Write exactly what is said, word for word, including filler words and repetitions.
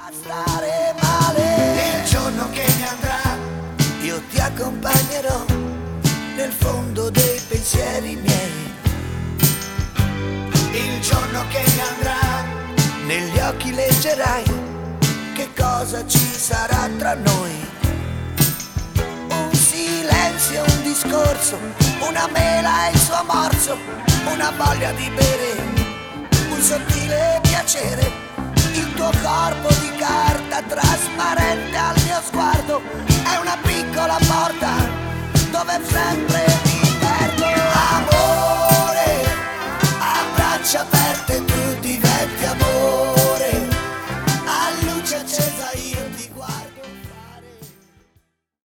a stare male. Il giorno che ne andrà, io ti accompagnerò nel fondo dei pensieri miei. Il giorno che ne andrà, negli occhi leggerai che cosa ci sarà tra noi. Un silenzio, un discorso, una mela e il suo morso, una voglia di bere, un sottile piacere. Il tuo corpo di carta trasparente al mio sguardo è una piccola porta dove sempre